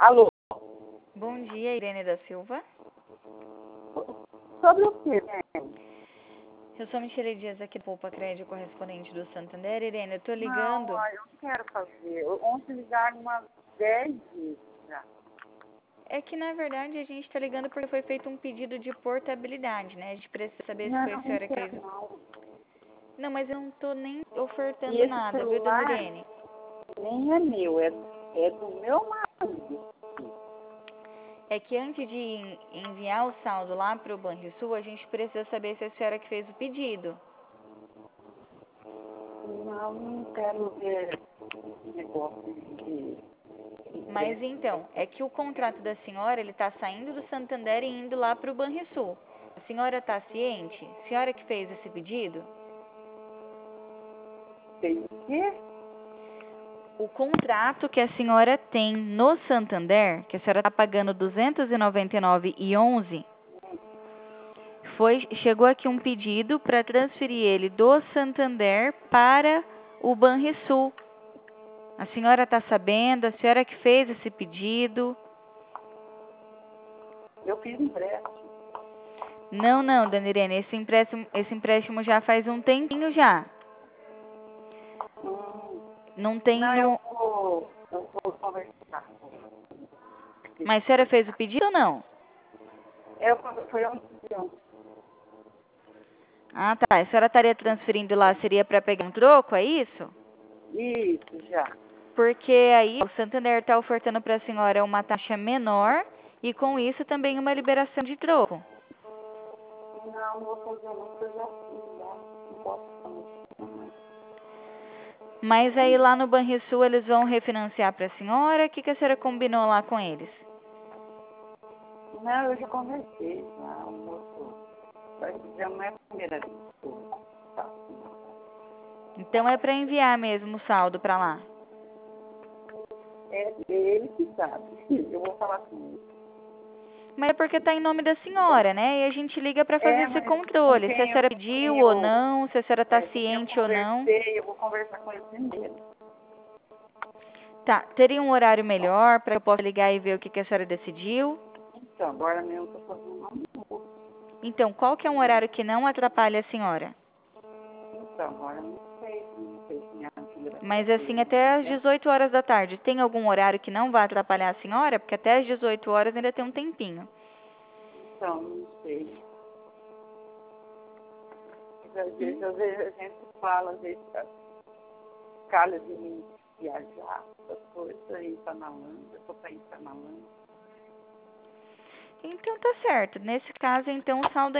Alô? Bom dia, Irene da Silva. Sobre o quê, né? Eu sou Michele Dias aqui do Poupa Crédito, correspondente do Santander. Irene, eu tô Não, ligando. eu não quero fazer. Ontem ligaram umas 10 vezes já. É que, na verdade, a gente tá ligando porque foi feito um pedido de portabilidade, né? A gente precisa saber se Não, foi a senhora que fez. quero não. Não, mas eu não tô nem E ofertando esse nada, viu, dona celular Irene? nem é meu, é do meu marido. É que antes de enviar o saldo lá pro Banrisul, a gente precisa saber se a senhora que fez o pedido. Não, não quero ver esse negócio de... Mas então, é que o contrato da senhora, ele tá saindo do Santander e indo lá pro Banrisul. A senhora tá ciente? A senhora que fez esse pedido? Tem o quê? O contrato que a senhora tem no Santander, que a senhora está pagando R$ 299,11, chegou aqui um pedido para transferir ele do Santander para o Banrisul. A senhora está sabendo? A senhora que fez esse pedido? Eu fiz empréstimo. Não, dona Irene, esse empréstimo já faz um tempinho já. Não tem Não, no... eu vou conversar. Mas a senhora fez o pedido ou não? Foi ontem. Ah, tá. A senhora estaria transferindo lá, seria para pegar um troco, é isso? Isso, já. Porque aí o Santander está ofertando para a senhora uma taxa menor e com isso também uma liberação de troco. Não vou fazer uma coisa assim, né? Não posso fazer. Mas aí lá no Banrisul eles vão refinanciar para a senhora? O que a senhora combinou lá com eles? Não, eu já conversei, não, moço. Já não é a primeira vez que eu faço. Então é para enviar mesmo o saldo para lá. É ele que sabe. Eu vou falar com ele. Mas é porque está em nome da senhora, né? E a gente liga para fazer esse Mas com controle. Se a quem eu, senhora pediu ou não, se a senhora está com quem eu ciente ou não. conversei, eu vou conversar com ele primeiro. Tá, teria um horário melhor para eu possa ligar e ver o que a senhora decidiu? Então, agora mesmo eu estou fazendo um almoço. Então, qual que é um horário que não atrapalha a senhora? Então, agora eu não sei se minha filha vai Mas assim, fazer, até às né? 18 horas da tarde, tem algum horário que não vai atrapalhar a senhora? Porque até às 18 horas ainda tem um tempinho. Então, não sei. Às vezes a gente fala, às vezes calha de mim viajar, essas coisas, ir para Nalanda, eu tô para ir para Nalanda. Então tá certo. Nesse caso, então, o saldo